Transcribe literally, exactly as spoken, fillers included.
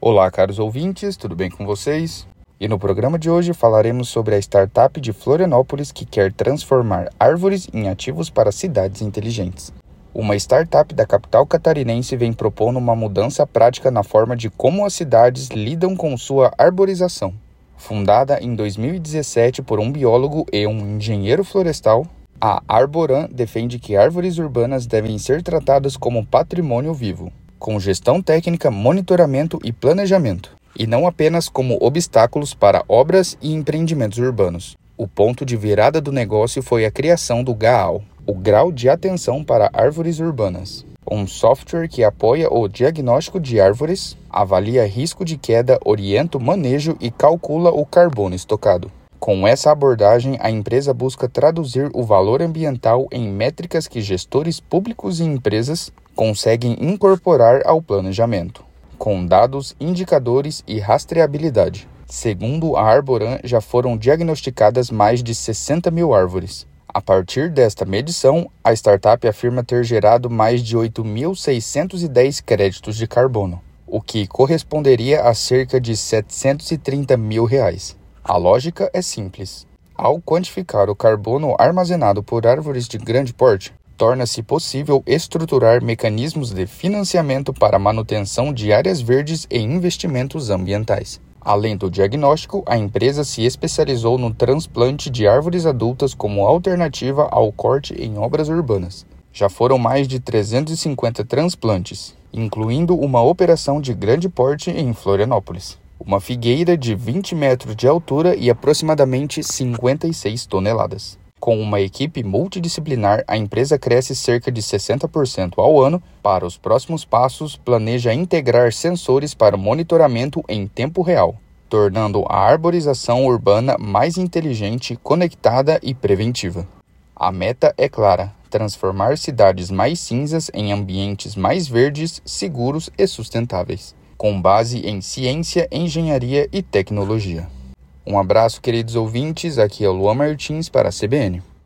Olá, caros ouvintes, tudo bem com vocês? E no programa de hoje falaremos sobre a startup de Florianópolis que quer transformar árvores em ativos para cidades inteligentes. Uma startup da capital catarinense vem propondo uma mudança prática na forma de como as cidades lidam com sua arborização. Fundada em dois mil e dezessete por um biólogo e um engenheiro florestal, a Arboran defende que árvores urbanas devem ser tratadas como patrimônio vivo, com gestão técnica, monitoramento e planejamento, e não apenas como obstáculos para obras e empreendimentos urbanos. O ponto de virada do negócio foi a criação do G A U, o Grau de Atenção para Árvores Urbanas, um software que apoia o diagnóstico de árvores, avalia risco de queda, orienta o manejo e calcula o carbono estocado. Com essa abordagem, a empresa busca traduzir o valor ambiental em métricas que gestores públicos e empresas conseguem incorporar ao planejamento, com dados, indicadores e rastreabilidade. Segundo a Arboran, já foram diagnosticadas mais de sessenta mil árvores. A partir desta medição, a startup afirma ter gerado mais de oito mil seiscentos e dez créditos de carbono, o que corresponderia a cerca de setecentos e trinta mil reais. A lógica é simples. Ao quantificar o carbono armazenado por árvores de grande porte, torna-se possível estruturar mecanismos de financiamento para a manutenção de áreas verdes e investimentos ambientais. Além do diagnóstico, a empresa se especializou no transplante de árvores adultas como alternativa ao corte em obras urbanas. Já foram mais de trezentos e cinquenta transplantes, incluindo uma operação de grande porte em Florianópolis. Uma figueira de vinte metros de altura e aproximadamente cinquenta e seis toneladas. Com uma equipe multidisciplinar, a empresa cresce cerca de sessenta por cento ao ano. Para os próximos passos, planeja integrar sensores para monitoramento em tempo real, tornando a arborização urbana mais inteligente, conectada e preventiva. A meta é clara: transformar cidades mais cinzas em ambientes mais verdes, seguros e sustentáveis, com base em ciência, engenharia e tecnologia. Um abraço, queridos ouvintes, aqui é o Luan Martins para a C B N.